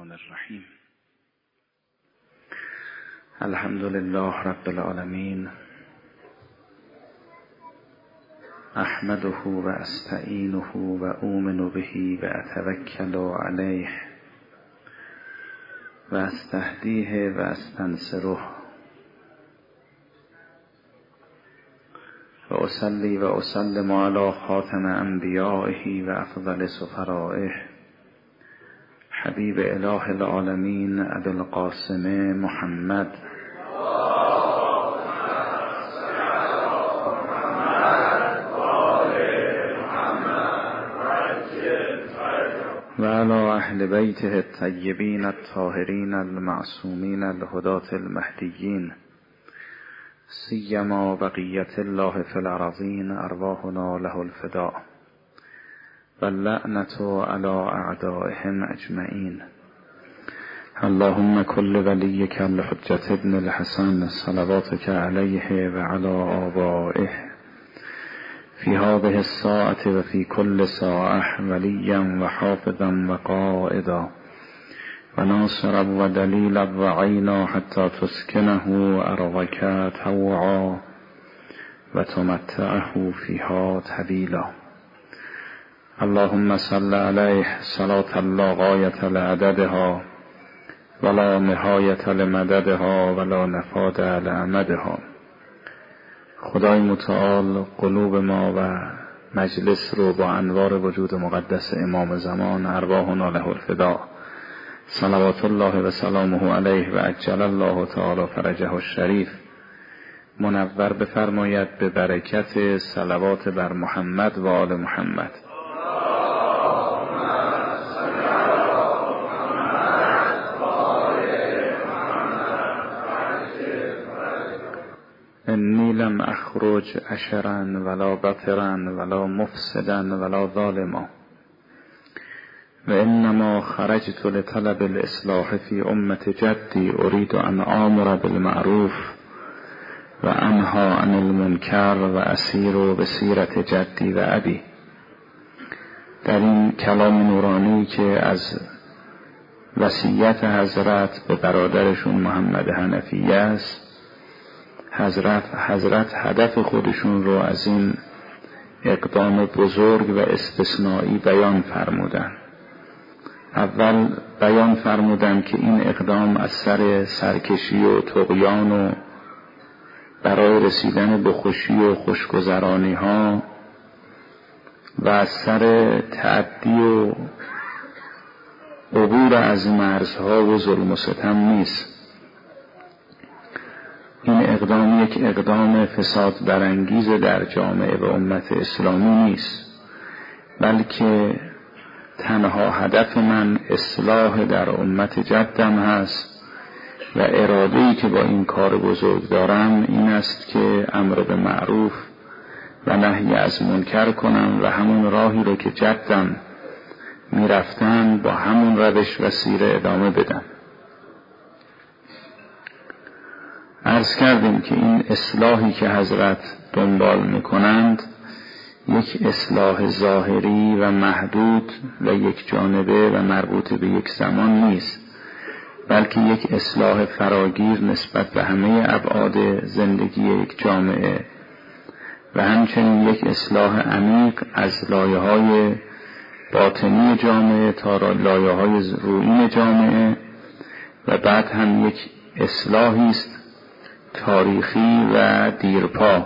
الرحمن الرحیم. الحمد لله رب العالمین، احمده و استعینه و اؤمن به و اتوکل علیه و استهدیه و استنصره و اصلی و اسلم علی خاتم انبیائه و افضل سفرائه حبیب اله العالمین ابی القاسم محمد و علی اهل بیته الطیبین الطاهرین المعصومین الهداة المهدیین سیما بقیت الله فی الارضین ارواحنا له الفداء واللعنة علی اعدائهم اجمعین. اللهم كل وليك الحجة ابن الحسن صلواتك عليه وعلى آبائه في هذه الساعة وفي كل ساعة وليا وحافظا وقائدا وناصرا ودليلا وعينا حتى تسكنه أرضك طوعا وتمتعه فيها طويلا. اللهم صل عليه صلاة لا غاية لعددها ولا نهایت لمددها ولا نفاد لامدها. خدای متعال قلوب ما و مجلس رو با انوار وجود مقدس امام زمان ارواحنا له الفداء صلوات الله و سلامه علیه و عجل الله تعالی فرجه الشریف منور بفرماید به برکت صلوات بر محمد و آل محمد. انی لم اخرج اشرا ولا بطرا ولا مفسدا ولا ظالما و انما خرجت لطلب الاصلاح فی امت جدی اريد ان آمر بالمعروف و انهی عن المنکر و اسیر بسیرت جدی و ابی. در این کلام نورانی که از وصیت حضرت به برادرشون محمد حنفیه است، حضرت هدف خودشون رو از این اقدام بزرگ و استثنایی بیان فرمودن. اول بیان فرمودن که این اقدام از سر سرکشی و طغیان و برای رسیدن به خوشی و خوشگذرانی ها و از سر تعدی و عبور از مرزها و ظلم و ستم نیست. این اقدام یک اقدام فساد برانگیز در جامعه و امت اسلامی نیست، بلکه تنها هدف من اصلاح در امت جدم هست و اراده‌ای که با این کار بزرگ دارم این است که امر به معروف و نهی از منکر کنم و همون راهی رو که جدم میرفتن با همون روش و سیره ادامه بدم. عرض کردیم که این اصلاحی که حضرت دنبال میکنند یک اصلاح ظاهری و محدود و یک جانبه و مربوط به یک زمان نیست، بلکه یک اصلاح فراگیر نسبت به همه ابعاد زندگی یک جامعه و همچنین یک اصلاح عمیق از لایه‌های باطنی جامعه تا لایه‌های روحی جامعه و بعد هم یک اصلاحی است تاریخی و دیرپا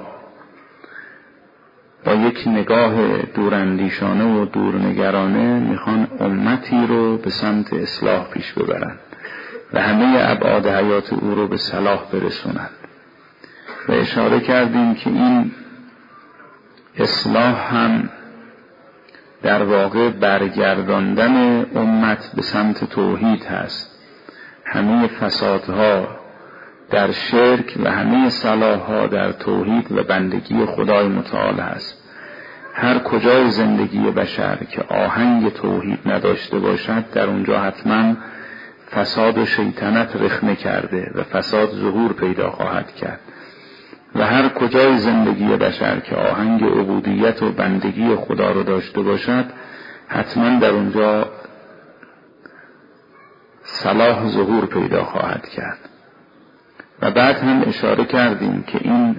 با یک نگاه دوراندیشانه و دورنگرانه میخوان امتی رو به سمت اصلاح پیش ببرن و همه ابعاد حیات او رو به صلاح برسونن و اشاره کردیم که این اصلاح هم در واقع برگرداندن امت به سمت توحید هست. همه فسادها در شرک و همه صلاح‌ها در توحید و بندگی خدای متعال است. هر کجای زندگی بشر که آهنگ توحید نداشته باشد در اونجا حتما فساد و شیطنت رخنه کرده و فساد ظهور پیدا خواهد کرد و هر کجای زندگی بشر که آهنگ عبودیت و بندگی خدا رو داشته باشد حتما در اونجا صلاح ظهور پیدا خواهد کرد. و بعد هم اشاره کردیم که این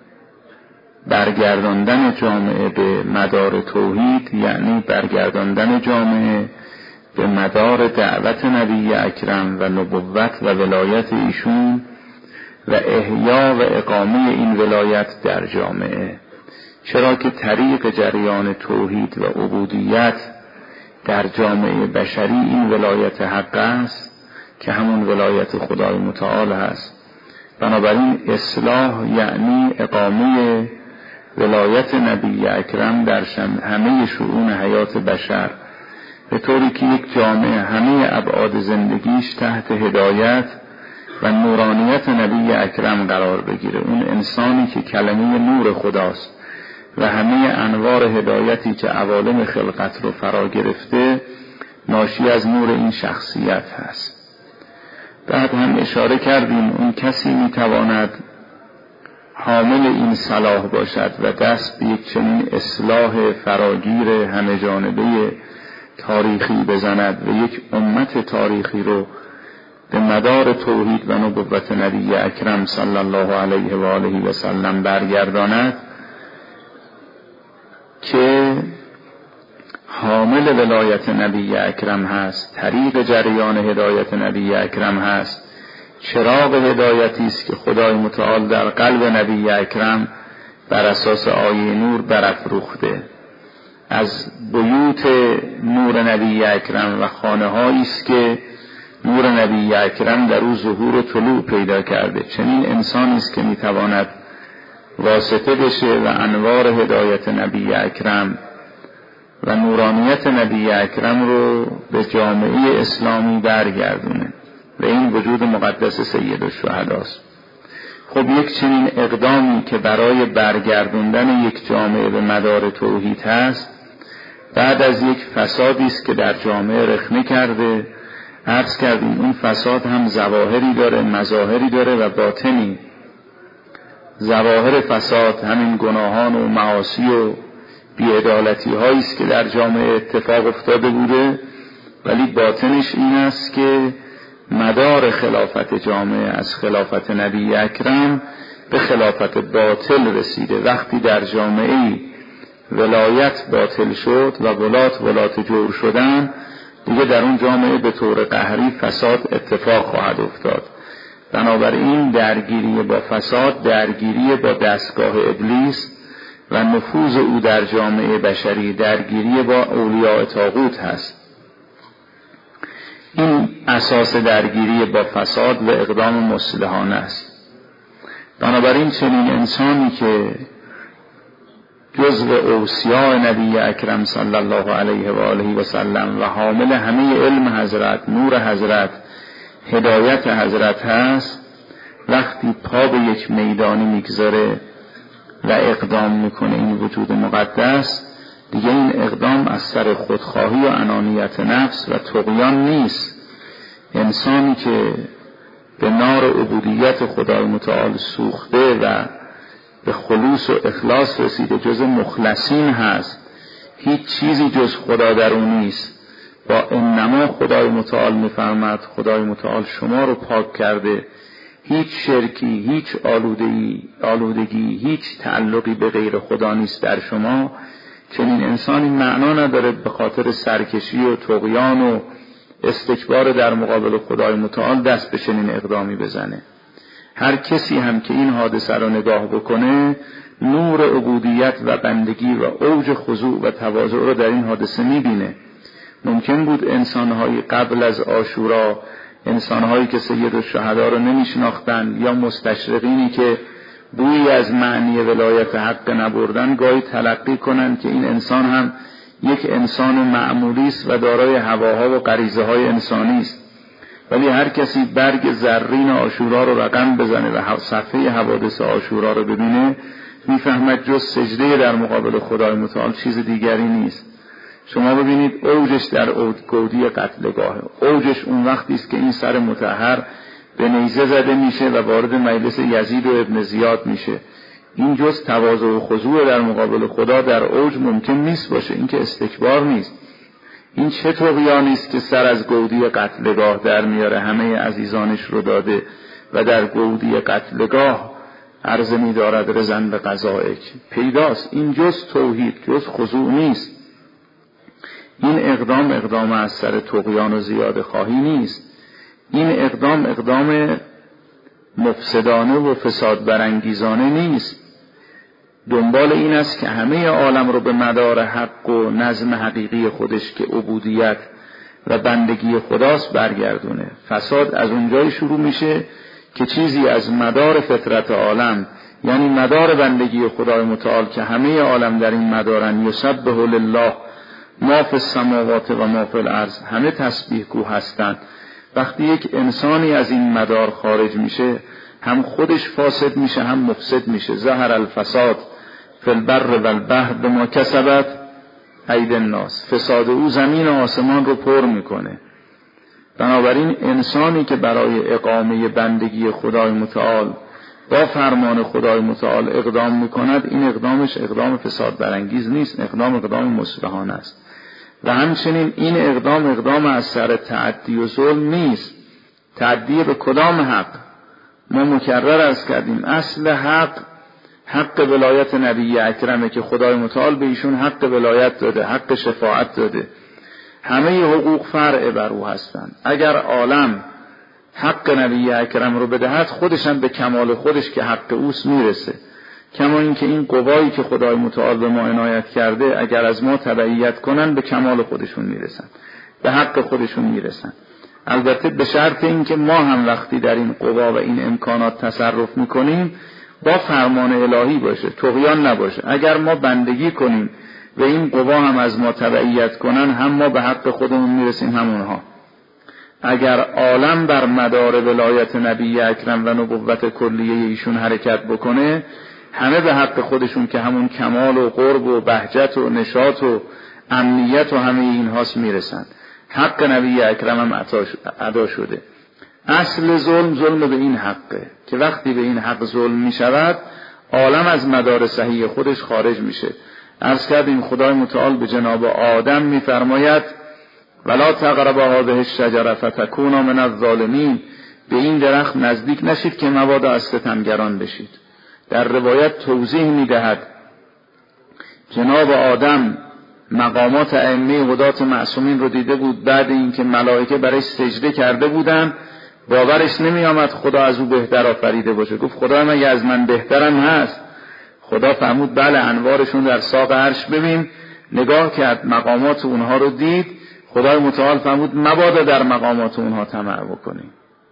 برگرداندن جامعه به مدار توحید یعنی برگرداندن جامعه به مدار دعوت نبی اکرم و نبوت و ولایت ایشون و احیا و اقامه این ولایت در جامعه، چرا که طریق جریان توحید و عبودیت در جامعه بشری این ولایت حق است که همون ولایت خدای متعال هست. بنابراین اصلاح یعنی اقامه ولایت نبی اکرم در همه شؤون حیات بشر، به طوری که یک جامعه همه ابعاد زندگیش تحت هدایت و نورانیت نبی اکرم قرار بگیره. اون انسانی که کلمه نور خداست و همه انوار هدایتی که عوالم خلقت رو فرا گرفته ناشی از نور این شخصیت هست. بعد هم اشاره کردیم اون کسی میتواند حامل این صلاح باشد و دست به یک چنین اصلاح فراگیر همه جانبه تاریخی بزند و یک امت تاریخی رو به مدار توحید و نبوت نبی اکرم صلی الله علیه و آله و سلم برگرداند، که حامل ولایت نبی اکرم هست، طریق جریان هدایت نبی اکرم هست، چراغ هدایتی است که خدای متعال در قلب نبی اکرم بر اساس آیه نور برافروخته. از بیوت نور نبی اکرم و خانه هایی است که نور نبی اکرم در او ظهور و طلوع پیدا کرده. چنین انسانی است که میتواند واسطه بشه و انوار هدایت نبی اکرم و نورانیت نبی اکرم رو به جامعه اسلامی برگردونه و این وجود مقدس سید الشهداست. خب یک چنین اقدامی که برای برگردوندن یک جامعه به مدار توحید هست، بعد از یک فسادی است که در جامعه رخنه کرده، عرض کردیم اون فساد هم ظواهری داره، مظاهری داره و باطنی. ظواهر فساد همین گناهان و معاصی و بی‌عدالتی هایی است که در جامعه اتفاق افتاده بوده، ولی باطنش این است که مدار خلافت جامعه از خلافت نبی اکرم به خلافت باطل رسیده. وقتی در جامعه ولایت باطل شد و ولات جور شدن، دیگه در اون جامعه به طور قهری فساد اتفاق خواهد افتاد. بنابراین درگیری با فساد درگیری با دستگاه ابلیس و نفوذ او در جامعه بشری درگیری با اولیاء طاغوت هست. این اساس درگیری با فساد و اقدام مصلحانه است. بنابراین چنین انسانی که جزو اوصیاء نبی اکرم صلی الله علیه و آله و سلم و حامل همه علم حضرت، نور حضرت، هدایت حضرت هست، وقتی پا به یک میدانی میگذاره و اقدام میکنه این وجود مقدس، دیگه این اقدام از سر خودخواهی و انانیت نفس و طغیان نیست. انسانی که به نار عبودیت خدای متعال سوخته و به خلوص و اخلاص رسیده، جز مخلصین هست، هیچ چیزی جز خدا در اون نیست. با انما خدای متعال میفرماد خدای متعال شما رو پاک کرده، هیچ شرکی، هیچ آلودگی، هیچ تعلقی به غیر خدا نیست در شما. چنین انسانی معنا نداره به خاطر سرکشی و طغیان و استکبار در مقابل خدای متعال دست به چنین اقدامی بزنه. هر کسی هم که این حادثه رو نگاه بکنه، نور عبودیت و بندگی و اوج خضوع و تواضع رو در این حادثه میبینه. ممکن بود انسان‌های قبل از عاشورا، انسان‌هایی که سید الشهدا رو نمیشناختن یا مستشرقینی که بویی از معنی ولایت حق نبردن، گاهی تلقی کنن که این انسان هم یک انسان معمولی است و دارای هواها و غریزه های انسانی است. ولی هر کسی برگ زرین عاشورا رو رقم بزنه و صفحه حوادث عاشورا رو ببینه، میفهمد جز سجده در مقابل خدای متعال چیز دیگری نیست. شما ببینید اوجش در گودی قتلگاه، اوجش اون وقتی است که این سر مطهر به نیزه زده میشه و وارد مجلس یزید و ابن زیاد میشه. این جز تواضع و خضوع در مقابل خدا در اوج ممکن نیست باشه، این که استکبار نیست. این چه طغیانی است که سر از گودی قتلگاه در میاره، همه عزیزانش رو داده و در گودی قتلگاه عرض می دارد رزن به قضائک. پیداست این جز توحید، جز خضوع نیست. این اقدام از سر طغیان و زیاده خواهی نیست. این اقدام مفسدانه و فساد برانگیزانه نیست. دنبال این است که همه عالم رو به مدار حق و نظم حقیقی خودش که عبودیت و بندگی خداست برگردونه. فساد از اونجای شروع میشه که چیزی از مدار فطرت عالم، یعنی مدار بندگی خدای متعال که همه عالم در این مدارن، یسبح لله ما فی السماوات و ما فی الارض، همه تسبیح گو هستند. وقتی یک انسانی از این مدار خارج میشه، هم خودش فاسد میشه هم مفسد میشه. ظهر الفساد فی البر و البحر بما کسبت ایدی الناس. فساد او زمین و آسمان رو پر میکنه. بنابراین انسانی که برای اقامه بندگی خدای متعال با فرمان خدای متعال اقدام میکند، این اقدامش اقدام فساد برانگیز نیست، اقدام مصلحانه است. و همچنین این اقدام از سر تعدی و ظلم نیست. تعدی به کدام حق؟ ما مکرر عرض کردیم اصل حق ولایت نبی اکرمه که خدای متعال به ایشون حق ولایت داده، حق شفاعت داده. همه حقوق فرع بر او هستند. اگر عالم حق نبی اکرم رو بدهد، خودش هم به کمال خودش که حق اوست میرسه. کما این که این قوایی که خدای متعال به ما عنایت کرده اگر از ما تبعیت کنن به کمال خودشون میرسن، به حق خودشون میرسن. البته به شرط این که ما هم وقتی در این قوا و این امکانات تصرف میکنیم با فرمان الهی باشه، طغیان نباشه. اگر ما بندگی کنیم و این قوا هم از ما تبعیت کنن، هم ما به حق خودمون میرسیم هم اونها. اگر عالم بر مدار ولایت نبی اکرم و نبوت کلیه ایشون حرکت بکنه، همه به حق خودشون که همون کمال و قرب و بهجت و نشاط و امنیت و همه اینهاست میرسن. حق نبی اکرم هم ادا شده. اصل ظلم به این حقه که وقتی به این حق ظلم می شود، عالم از مدار صحیح خودش خارج میشه. عرض کردیم خدای متعال به جناب آدم می فرماید ولا تقربا هذه الشجره فتکونا من الظالمین، به این درخت نزدیک نشید که مبادا از ستمگران بشید. در روایت توضیح می دهد جناب آدم مقامات ائمه هدات معصومین رو دیده بود، بعد اینکه ملائکه برایش سجده کرده بودن باورش نمی آمد خدا از او بهتر آفریده باشه. گفت خدا مگه از من بهترم هست؟ خدا فرمود بله، انوارشون در ساق عرش ببین. نگاه کرد مقامات اونها رو دید، خدای متعال فرمود مبادا در مقامات اونها طمع بکنی.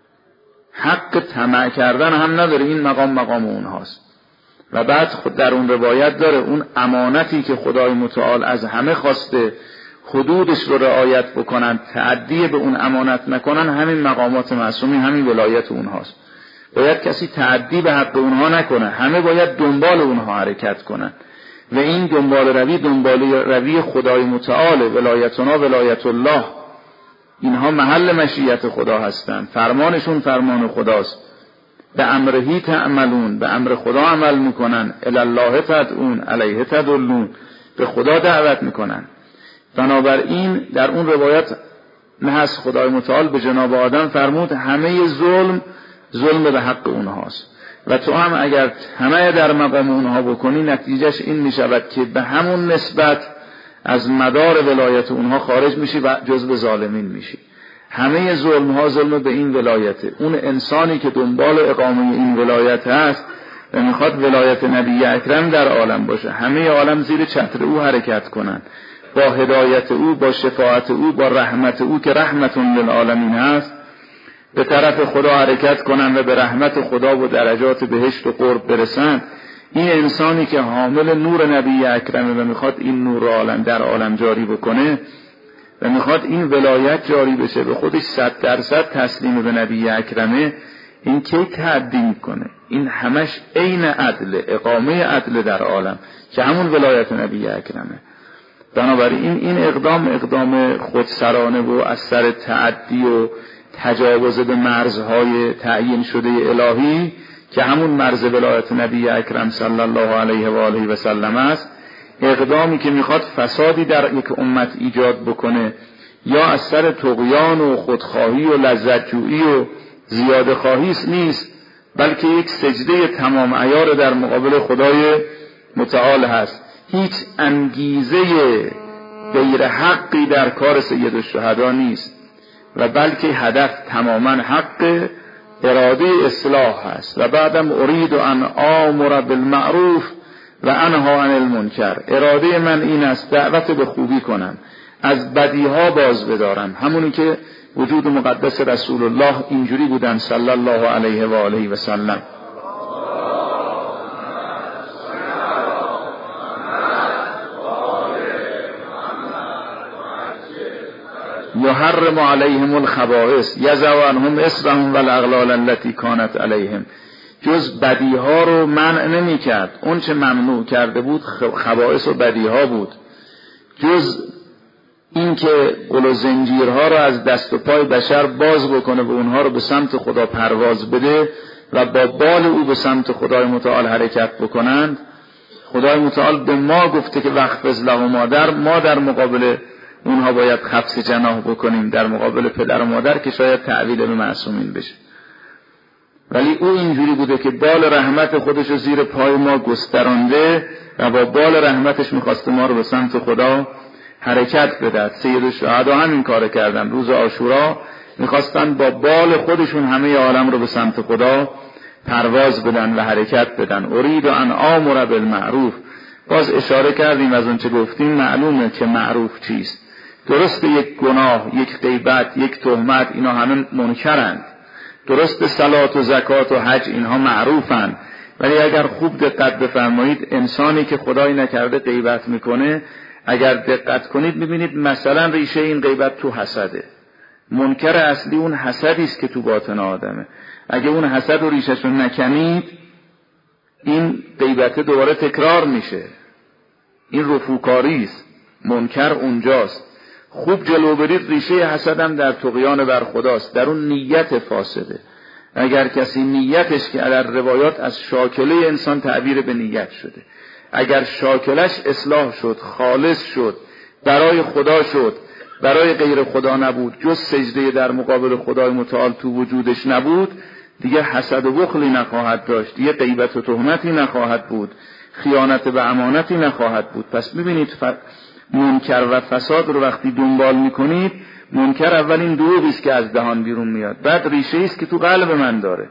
حق طمع کردن هم نداره، این مقام اونهاست. و بعد خود در اون روایت داره اون امانتی که خدای متعال از همه خواسته حدودش رو رعایت بکنن، تعدی به اون امانت نکنن، همین مقامات معصومی، همین ولایت اونهاست. باید کسی تعدی به حق اونها نکنه، همه باید دنبال اونها حرکت کنن. و این دنبال روی خدای متعال، ولایتنا ولایت الله، اینها محل مشیت خدا هستند، فرمانشون فرمان خداست. به امرهی تعملون، به امر خدا عمل میکنن. الله تدعون علیه تدلون، به خدا دعوت میکنن. بنابراین در اون روایت نه هست خدای متعال به جناب آدم فرمود همه ظلم به حق اونهاست و تو هم اگر همه در مقام اونها بکنی، نتیجهش این میشود که به همون نسبت از مدار ولایت اونها خارج میشی و جزو ظالمین میشی. همه ظلم به این ولایته. اون انسانی که دنبال اقامه این ولایت هست و میخواد ولایت نبی اکرم در عالم باشه، همه عالم زیر چتر او حرکت کنن، با هدایت او، با شفاعت او، با رحمت او که رحمتون للعالمین هست، به طرف خدا حرکت کنن و به رحمت خدا و درجات بهشت و قرب برسن. این انسانی که حامل نور نبی اکرمه و میخواد این نور عالم در عالم جاری بکنه و میخواد این ولایت جاری بشه، به خودش 100% تسلیم به نبی اکرمه، این کی تعدی میکنه؟ این همش عین عدل، اقامه عدل در عالم که همون ولایت نبی اکرمه. بنابراین این اقدام خودسرانه و از سر تعدی و تجاوز به مرزهای تعیین شده الهی که همون مرز ولایت نبی اکرم صلی الله علیه و آله و سلم است، اقدامی که میخواد فسادی در یک امت ایجاد بکنه یا از سر طغیان و خودخواهی و لذتجویی و زیاده خواهی نیست، بلکه یک سجده تمام عیار در مقابل خدای متعال هست. هیچ انگیزه غیر حقی در کار سید الشهدا نیست و بلکه هدف تماما حق، اراده اصلاح هست. و بعدم ارید ان آمر بالمعروف و انها عن المنکر، اراده من این است دعوت به خوبی کنم، از بدیها باز بدارم، همونی که وجود مقدس رسول الله اینجوری بودن صلی الله علیه و آله و سلم. یحرم علیهم الخبائث یضع عنهم اصرهم والاغلال التي كانت علیهم. جز بدیها رو منع نمی کرد، اون چه ممنوع کرده بود خبائث و بدیها بود. جز این که قل و زنجیرها رو از دست و پای بشر باز بکنه و اونها رو به سمت خدا پرواز بده و با بال او به سمت خدای متعال حرکت بکنند. خدای متعال به ما گفته که واخفض لهما، ما در مقابل اونها باید خفض جناح بکنیم، در مقابل پدر و مادر که شاید تعویل به معصومین بشه. ولی او اینجوری بوده که بال رحمت خودش رو زیر پای ما گسترانده و با بال رحمتش میخواسته ما رو به سمت خدا حرکت بدهد. سید الشهدا همین کار کردن. روز عاشورا میخواستن با بال خودشون همه عالم رو به سمت خدا پرواز بدن و حرکت بدن. ارید ان آمر بالمعروف. باز اشاره کردیم از اون چه گفتیم معلومه که معروف چیست. درست یک گناه، یک غیبت، یک تهمت، اینا همه منکرند. درست صلات و زکات و حج اینها معروفند، ولی اگر خوب دقت بفرمایید انسانی که خدای نکرده غیبت میکنه، اگر دقت کنید میبینید مثلا ریشه این غیبت تو حسده. منکر اصلی اون حسدی است که تو باطن آدمه. اگه اون حسد و ریشه‌شو نکنید این غیبت دوباره تکرار میشه. این رفوکاری است. منکر اونجاست. خوب جلو برید ریشه حسد هم در طغیان بر خداست، در اون نیت فاسده. اگر کسی نیتش که در روایات از شاکله انسان تعبیر به نیت شده، اگر شاکلش اصلاح شد، خالص شد، برای خدا شد، برای غیر خدا نبود، جز سجده در مقابل خدای متعال تو وجودش نبود، دیگه حسد و بخلی نخواهد داشت، دیگه غیبت و تهمتی نخواهد بود، خیانت به امانتی نخواهد بود. پس ببینید منکر و فساد رو وقتی دنبال میکنید، منکر اولین دروغی است که از دهان بیرون میاد، بعد ریشه است که تو قلب من داره.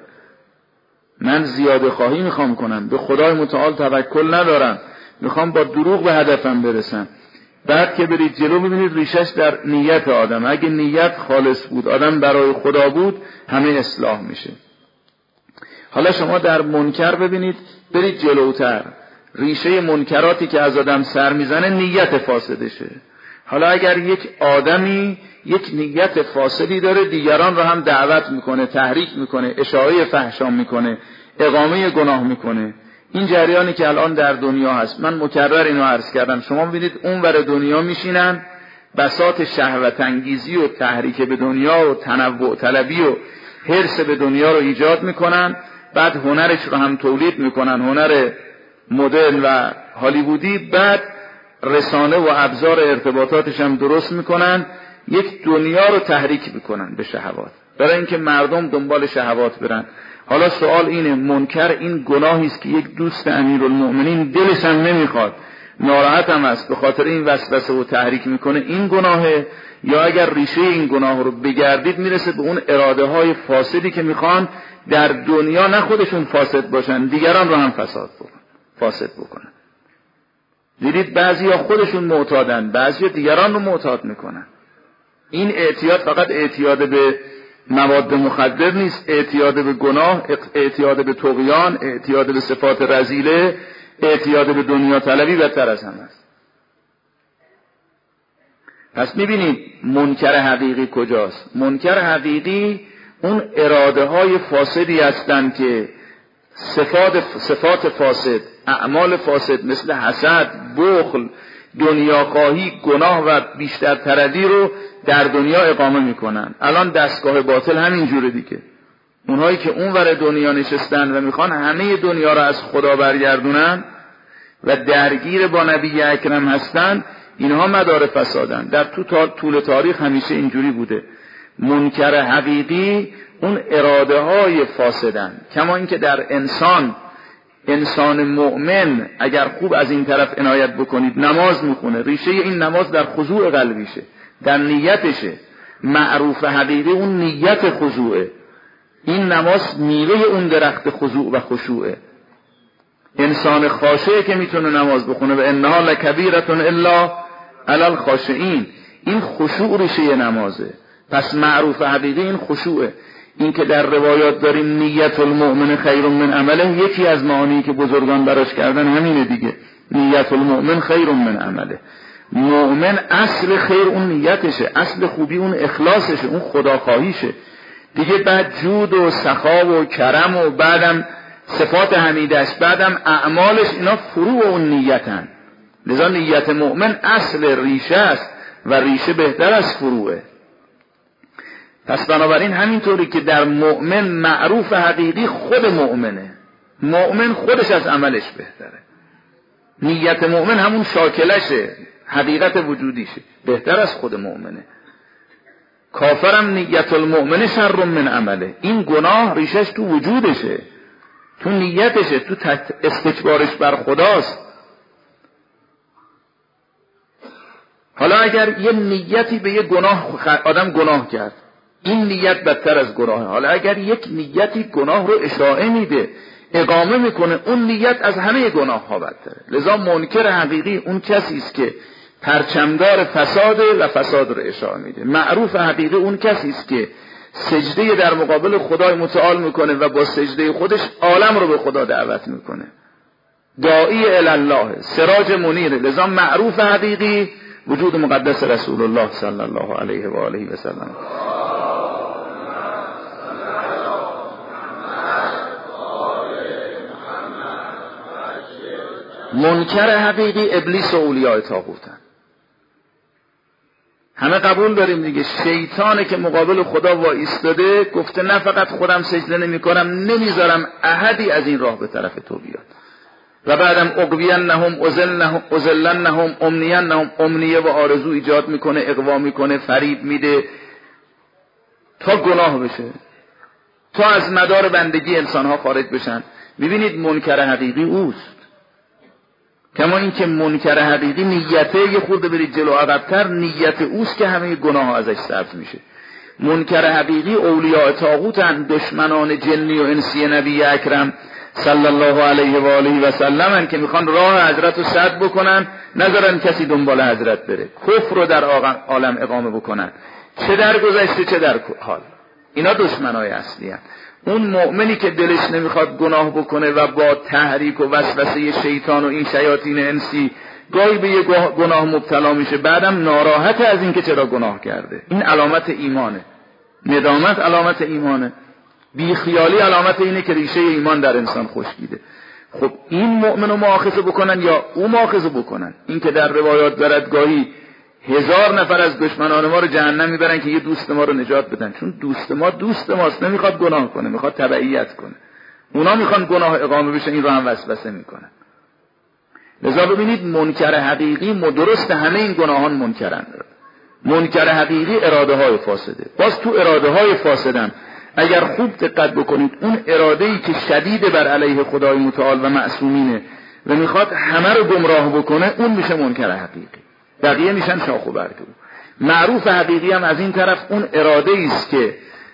من زیاده خواهی میخوام کنم، به خدای متعال توکل ندارم، میخوام با دروغ به هدفم برسم. بعد که برید جلو میبینید ریشش در نیت آدم. اگه نیت خالص بود، آدم برای خدا بود، همه اصلاح میشه. حالا شما در منکر ببینید، برید جلوتر، ریشه منکراتی که از آدم سر میزنه نیت فاسدشه. حالا اگر یک آدمی یک نیت فاسدی داره، دیگران رو هم دعوت میکنه، تحریک میکنه، اشاعه فحشا میکنه، اقامه گناه میکنه، این جریانی که الان در دنیا هست. من مکرر اینو عرض کردم، شما ببینید اونور دنیا میشینن بساط شهوت انگیزی و تحریک به دنیا و تنوع طلبی و حرص به دنیا رو ایجاد میکنن، بعد هنرش رو هم تولید میکنن، هنر مدرن و هالیوودی، بعد رسانه و ابزار ارتباطاتش هم درست میکنن، یک دنیا رو تحریک میکنن به شهوات، برای اینکه مردم دنبال شهوات برن. حالا سوال اینه، منکر این گناهی است که یک دوست امیرالمؤمنین دلش هم نمیخواد، ناراحت هم است، به خاطر این وسوسه و تحریک میکنه، این گناهه؟ یا اگر ریشه این گناه رو بگردید میرسه به اون اراده های فاسدی که میخوان در دنیا نه خودشون فاسد باشن، دیگران رو هم فاسد بکنن. دیدید بعضیا خودشون معتادن، بعضیا دیگران رو معتاد میکنن. این اعتیاد فقط اعتیاد به مواد مخدر نیست، اعتیاد به گناه، اعتیاد به طغیان، اعتیاد به صفات رذیله، اعتیاد به دنیا طلبی بدتر از همه است. پس میبینید منکر حقیقی کجاست؟ منکر حقیقی اون اراده های فاسدی هستند که صفات فاسد، اعمال فاسد مثل حسد، بخل، دنیاخواهی، گناه و بیشتر تردی رو در دنیا اقامه میکنن. الان دستگاه باطل همین جوره دیگه. اونهایی که اونور دنیا نشستن و میخوان همه دنیا رو از خدا برگردونن، و درگیر با نبی اکرم هستند، اینها مدار فسادن. در طول تاریخ همیشه اینجوری بوده. منکر حقیقی اون اراده های فاسدن. کما اینکه در انسان مؤمن اگر خوب از این طرف عنایت بکنید، نماز میخونه، ریشه این نماز در خضوع قلبیشه، در نیتشه. معروف حقیقی اون نیت خضوعه. این نماز میوه اون درخت خضوع و خشوعه. انسان خاشعه که میتونه نماز بخونه و انها لکبیرة الا علی الخاشعین، این خشوع ریشه نمازه. پس معروف حقیقی این خشوعه. این که در روایات داریم نیت المؤمن خیر من عمله، یکی از معانی که بزرگان براش کردن همینه دیگه. نیت المؤمن خیر من عمله. مؤمن اصل خیر اون نیتشه، اصل خوبی اون اخلاصشه، اون خداخواهیشه دیگه. بعد جود و سخا و کرم و بعدم صفات حمیدش، بعدم اعمالش، اینا فروع اون نیتن. لذا نیت مؤمن اصل ریشه است و ریشه بهتر از فروعه. پس بنابراین همینطوری که در مؤمن معروف حقیقی خود مؤمنه، مؤمن خودش از عملش بهتره. نیت مؤمن همون شاکلشه، حقیقت وجودیشه، بهتر از خود مؤمنه. کافرم نیت المؤمن شر من عمله، این گناه ریشش تو وجودشه، تو نیتشه، تو استکبارش بر خداست. حالا اگر یه نیتی به یه گناه آدم گناه کرد، این نیت بدتر از گناه. حالا اگر یک نیتی گناه رو اشاعه میده، اقامه میکنه، اون نیت از همه گناه ها بدتره. لذا منکر حقیقی اون کسی است که پرچمدار فساده و فساد رو اشاعه میده. معروف حقیقی اون کسی است که سجده در مقابل خدای متعال میکنه و با سجده خودش عالم رو به خدا دعوت میکنه. داعی الی الله، سراج منیر. لذا معروف حقیقی وجود مقدس رسول الله صلی الله علیه و آله و سلم. منکر حقیقی ابلیس و اولیاء طاغوتن. همه قبول داریم دیگه. شیطانه که مقابل خدا وایستاده، گفته نه فقط خودم سجده نمی کنم، نمیذارم احدی از این راه به طرف تو بیاد. و بعدم اغوینهم اذلنهم امنینهم، امنیه و آرزو ایجاد میکنه، اغوا میکنه، فریب میده تا گناه بشه، تا از مدار بندگی انسانها خارج بشن. میبینید منکر حقیقی اوست. کما این که منکر حقیقی نیته، یه خورده برید جلو عقب‌تر، نیت اوست که همه گناه ها ازش سبز میشه. منکر حقیقی اولیاء طاغوتن، دشمنان جنی و انسی نبی اکرم صلی الله علیه و آله و سلم، که میخوان راه حضرت رو سد بکنن، نذارن کسی دنبال حضرت بره، کفر رو در عالم اقامه بکنن، چه در گذشته چه در حال. اینا دشمنای اصلی هستند. اون مؤمنی که دلش نمیخواد گناه بکنه و با تحریک و وسوسه شیطان و این شیاطین انسی گاهی به یه گناه مبتلا میشه، بعدم ناراحت از این که چرا گناه کرده. این علامت ایمانه. ندامت علامت ایمانه. بیخیالی علامت اینه که ریشه ایمان در انسان خشکیده. خب این مؤمن رو مؤاخذه بکنن یا او مؤاخذه بکنن؟ این که در روایات دارد گاهی 1000 نفر از دشمنان ما رو جهنم میبرن که یه دوست ما رو نجات بدن، چون دوست ماست، نمیخواد گناه کنه، میخواد تبعیت کنه. اونا میخوان گناه اقامه بشه، این رو هم وسوسه میکنن. لذا ببینید منکر حقیقی درست همه این گناهان منکرن. منکر حقیقی اراده های فاسده. باز تو اراده های فاسدن اگر خوب دقت بکنید، اون اراده‌ای که شدید بر علیه خدای متعال و معصومینه و میخواد همه رو گمراه بکنه، اون میشه منکر حقیقی. بقیه میشن شاخ و برگ. معروف حقیقی هم از این طرف اون اراده‌ای است که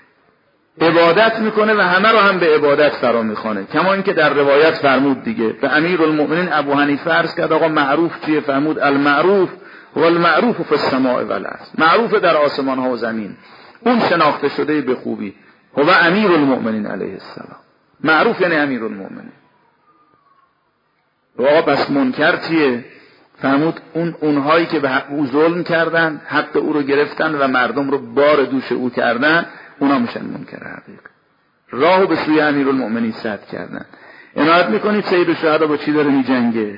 عبادت میکنه و همه رو هم به عبادت فرا میخوانه. کما اینکه در روایت فرمود دیگه، به امیرالمؤمنین ابو حنیفه عرض کرد آقا معروف چیه؟ فرمود المعروف والمعروف فی السماء والارض. معروف در آسمان ها و زمین، اون شناخته شده به خوبی، هو امیرالمؤمنین علیه السلام. معروف یعنی امیرالمؤمنین. آقا پس منکر چیه؟ فرمود اونهایی که به او ظلم کردن، حق او رو گرفتن و مردم رو بار دوش او کردن، اونا میشن منکر حقیقی. راهو به سوی امیرالمؤمنین سد کردن. عنایت میکنید سید الشهدا با چی داره میجنگه؟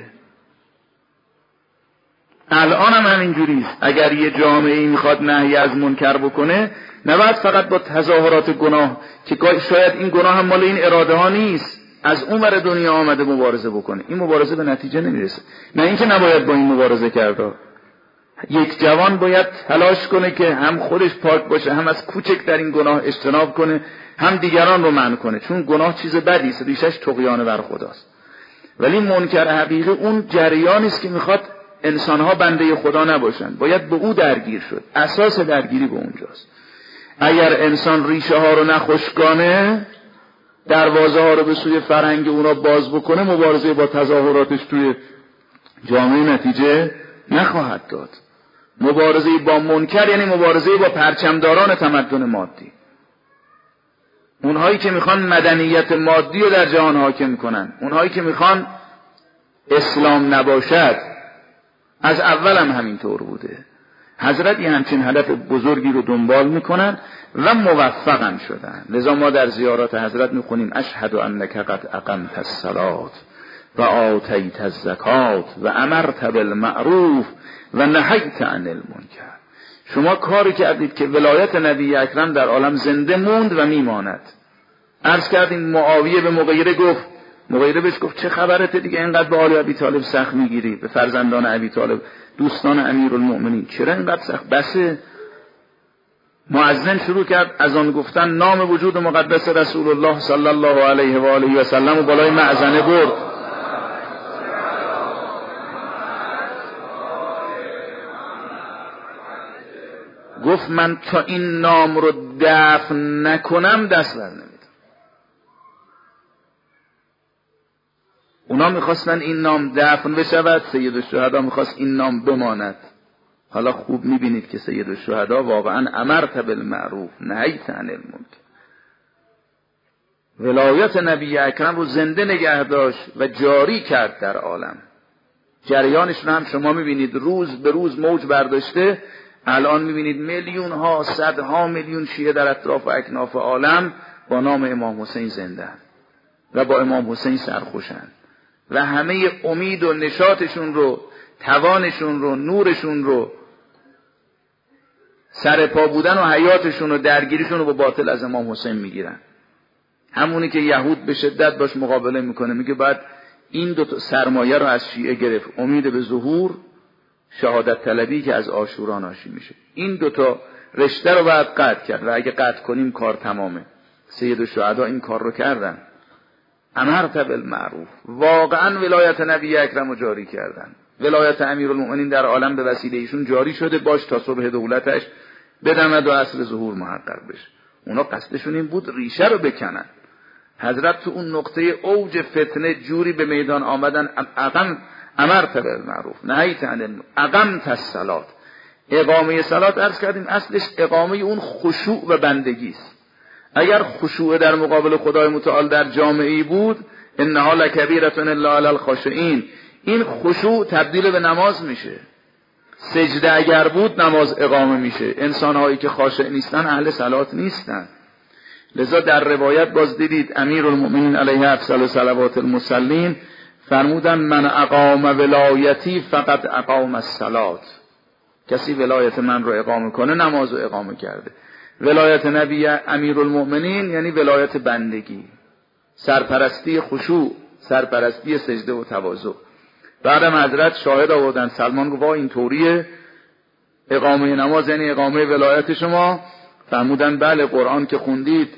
الان هم همینجوریست. اگر یه جامعه‌ای میخواد نهی از منکر بکنه، نباید فقط با تظاهرات گناه، که شاید این گناه هم مال این اراده ها نیست، از اون ور دنیا آمده مبارزه بکنه. این مبارزه به نتیجه نمیرسه. نه اینکه نباید با این مبارزه کرد. یک جوان باید تلاش کنه که هم خودش پاک باشه، هم از کوچکترین گناه اجتناب کنه، هم دیگران رو منع کنه، چون گناه چیز بدی است، ریشش طغیان بر خداست. ولی منکر حقیقی اون جریانی است که میخواد انسانها بنده خدا نباشن، باید به او درگیر شد. اساس درگیری به اونجاست. اگر انسان ریشه ها رو نخشکانه، دروازه ها رو به سوی فرهنگ اونا باز بکنه، مبارزه با تظاهراتش توی جامعه نتیجه نخواهد داد. مبارزه با منکر یعنی مبارزه با پرچمداران تمدن مادی، اونهایی که میخوان مدنیت مادی رو در جهان حاکم کنن، اونهایی که میخوان اسلام نباشد. از اول هم همینطور بوده. حضرت یه همچین هدف بزرگی رو دنبال میکنن و موفقم شدن. لذا ما در زیارات حضرت میخونیم اشهد انک قد اقمت الصلاة و آتیت الزکات و امرت بالمعروف و نهیت عن المنکر. شما کاری کردید که ولایت نبی اکرم در عالم زنده موند و میماند. عرض کردیم معاویه به مغیره گفت، مغیره بهش گفت چه خبرت دیگه اینقدر به آل ابی طالب سخت میگیری، به فرزندان ابی طالب، دوستان امیرالمؤمنین، چرا اینقدر سخت؟ بسه. مؤذن شروع کرد از آن گفتن نام وجود مقدس رسول الله صلی الله علیه و آله و سلم و بالای مأذنه برد. گفت من تا این نام رو دفن نکنم دست بر نمیدم. اونا میخواستن این نام دفن بشود، سید الشهدا میخواست این نام بماند. حالا خوب میبینید که سید الشهدا واقعا امرت بالمعروف نهیت عن المنکر. ولایت نبی اکرم رو زنده نگه داشت و جاری کرد در عالم. جریانش رو هم شما میبینید روز به روز موج برداشته. الان میبینید میلیون ها، صدها میلیون شیعه در اطراف و اکناف عالم با نام امام حسین زنده و با امام حسین سرخوشند و همه امید و نشاطشون رو، توانشون رو، نورشون رو، سر پا بودن و حیاتشون و درگیریشون رو با باطل از امام حسین میگیرن. همونی که یهود به شدت باش مقابله میکنه، میگه بعد این دو تا سرمایه رو از شیعه گرفت، امید به ظهور، شهادت طلبی که از عاشورا ناشی میشه. این دو تا رشته رو باید قطع کرد و اگه قطع کنیم کار تمامه. سید الشهدا این کار رو کردن. امرت بالمعروف، واقعا ولایت نبی اکرم رو جاری کردن. ولایت امیرالمؤمنین در عالم به وسیله ایشون جاری شده، باش تا صبح دولتش بدمد و عصر ظهور محقق بشه. اونا قصدشون این بود ریشه رو بکنن. حضرت تو اون نقطه اوج فتنه جوری به میدان آمدن، امرت بالمعروف نهیت عن المنکر، اقمت الصلاة. اقامه صلات عرض کردیم اصلش اقامه اون خشوع و بندگی است. اگر خشوع در مقابل خدای متعال در جامعه‌ای بود، انها لکبیرة الا علی الخاشعین، این خشوع تبدیل به نماز میشه. سجده اگر بود نماز اقامه میشه. انسانهایی که خاشع نیستن اهل صلات نیستن. لذا در روایت باز دیدید امیرالمؤمنین علیه افضل صلوات المصلین فرمودن من اقام ولایتی فقط اقام الصلاة. کسی ولایت من رو اقامه کنه نماز رو اقامه کرده. ولایت نبی امیرالمؤمنین یعنی ولایت بندگی، سرپرستی خشوع، سرپرستی سجده و تواضع. بعدم حضرت شاهد آوردن، سلمان گفت این طوریه اقامه نماز یعنی اقامه ولایت شما؟ فرمودن بله، قرآن که خوندید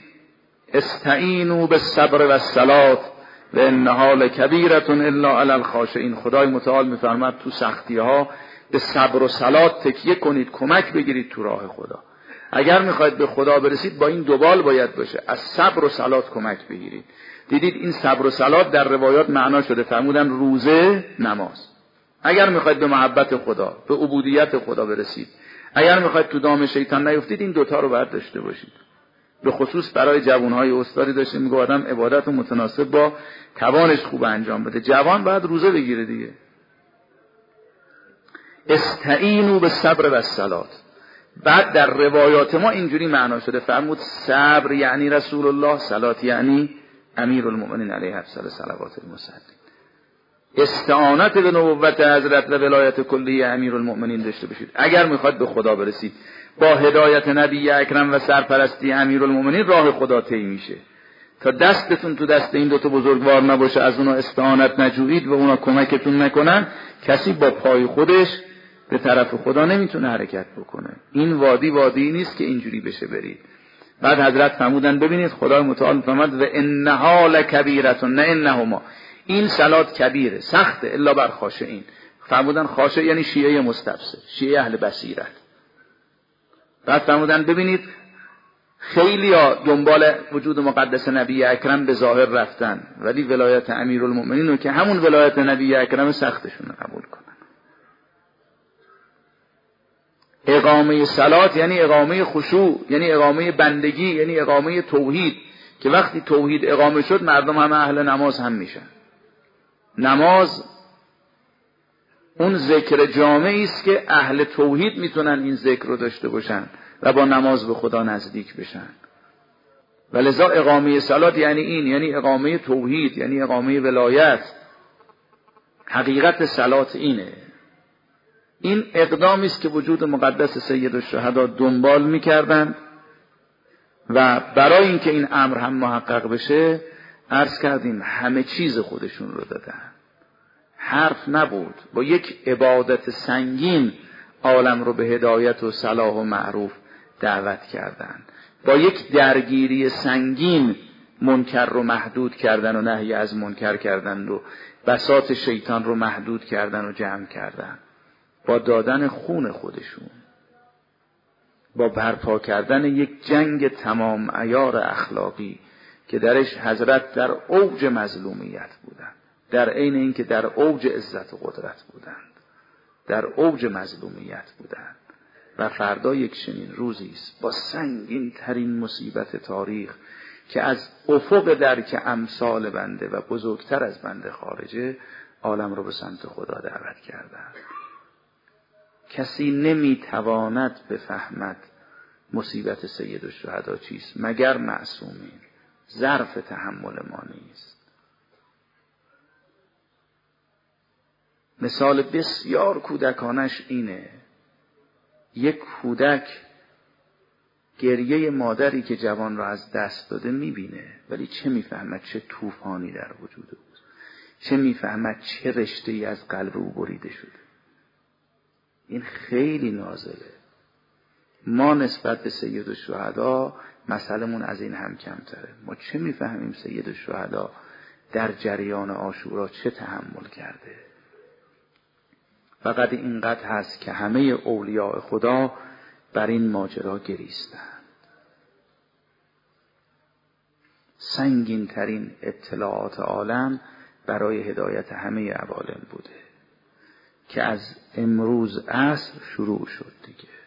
استعینوا بالصبر والصلاة و انها لکبیرة الا علی الخاشعین، خدای متعال میفرماد تو سختی ها به صبر و صلات تکیه کنید، کمک بگیرید تو راه خدا. اگر میخواید به خدا برسید با این دوبال باید باشه، از صبر و صلات کمک بگیرید. دیدید این صبر و صلات در روایات معنا شده، فرمودن روزه، نماز. اگر میخواید به محبت خدا، به عبودیت خدا برسید، اگر میخواید تو دام شیطان نیفتید، این دوتا رو باید داشته باشید. به خصوص برای جوانهای استادی داشته میگه آدم عبادت رو متناسب با توانش خوب انجام بده. جوان باید روزه بگیره دیگه. استعینوا بالصبر والصلاة. بعد در روایات ما اینجوری معنا شده، فرمود صبر یعنی رسول الله، صلات یعنی امیرالمؤمنین علیه افضل صلوات المصلین. استعانت به نبوت حضرت و ولایت کلی امیرالمؤمنین داشته باشید. اگر میخواد به خدا برسید با هدایت نبی اکرم و سرپرستی امیرالمؤمنین راه خدا طی میشه. تا دستتون تو دست این دوتا بزرگوار نباشه از اونا استعانت نجویید و اونا کمکتون نکنن، کسی با پای خودش به طرف خدا نمیتونه حرکت بکنه. این وادی نیست که اینجوری بشه برید. بعد حضرت فرمودن ببینید خدای متعال فرمود و انها لکبیرة، نه انهما، این صلات کبیره، سخته، الا بر خاشعین. فرمودن خاشع یعنی شیعه مستبصر، شیعه اهل بصیرت. بعد فرمودن ببینید خیلی ها دنبال وجود مقدس نبی اکرم به ظاهر رفتن، ولی ولایت امیرالمؤمنین رو که همون ولایت نبی اکرم سختشون رو قبول کنن. اقامه صلات یعنی اقامه خشوع، یعنی اقامه بندگی، یعنی اقامه توحید، که وقتی توحید اقامه شد مردم همه اهل نماز هم میشن. نماز اون ذکر جامعی است که اهل توحید میتونن این ذکر رو داشته باشن و با نماز به خدا نزدیک بشن. ولذا اقامه صلات یعنی این، یعنی اقامه توحید، یعنی اقامه ولایت. حقیقت صلات اینه. این اقدامی است که وجود مقدس سید الشهدا دنبال میکردن و برای اینکه این امر هم محقق بشه عرض کردیم همه چیز خودشون رو دادن. حرف نبود، با یک عبادت سنگین عالم رو به هدایت و صلاح و معروف دعوت کردن، با یک درگیری سنگین منکر رو محدود کردن و نهی از منکر کردن و بساط شیطان رو محدود کردن و جمع کردن، با دادن خون خودشون، با برپا کردن یک جنگ تمام عیار اخلاقی که درش حضرت در اوج مظلومیت بودند، در عین اینکه در اوج عزت و قدرت بودند، در اوج مظلومیت بودند. و فردا یک چنین روزی است با سنگین ترین مصیبت تاریخ که از افق درک امثال بنده و بزرگتر از بنده خارجه، عالم رو به سمت خدا دعوت کردند. کسی نمیتواند بفهمد مصیبت سید الشهدا چیست مگر معصومین. ظرف تحمل ما نیست. مثال بسیار کودکانش اینه. یک کودک گریه مادری که جوان را از دست داده میبینه، ولی چه میفهمد چه طوفانی در وجود او، چه میفهمد چه رشته‌ای از قلب او بریده شده. این خیلی نازله. ما نسبت به سید الشهدا مسئلمون از این هم کمتره. ما چه میفهمیم سید الشهدا در جریان عاشورا چه تحمل کرده. فقط اینقدر هست که همه اولیاء خدا بر این ماجرا گریستند. سنگین ترین ابتلاعات عالم برای هدایت همه عوالم بوده که از امروز عصر شروع شد دیگه.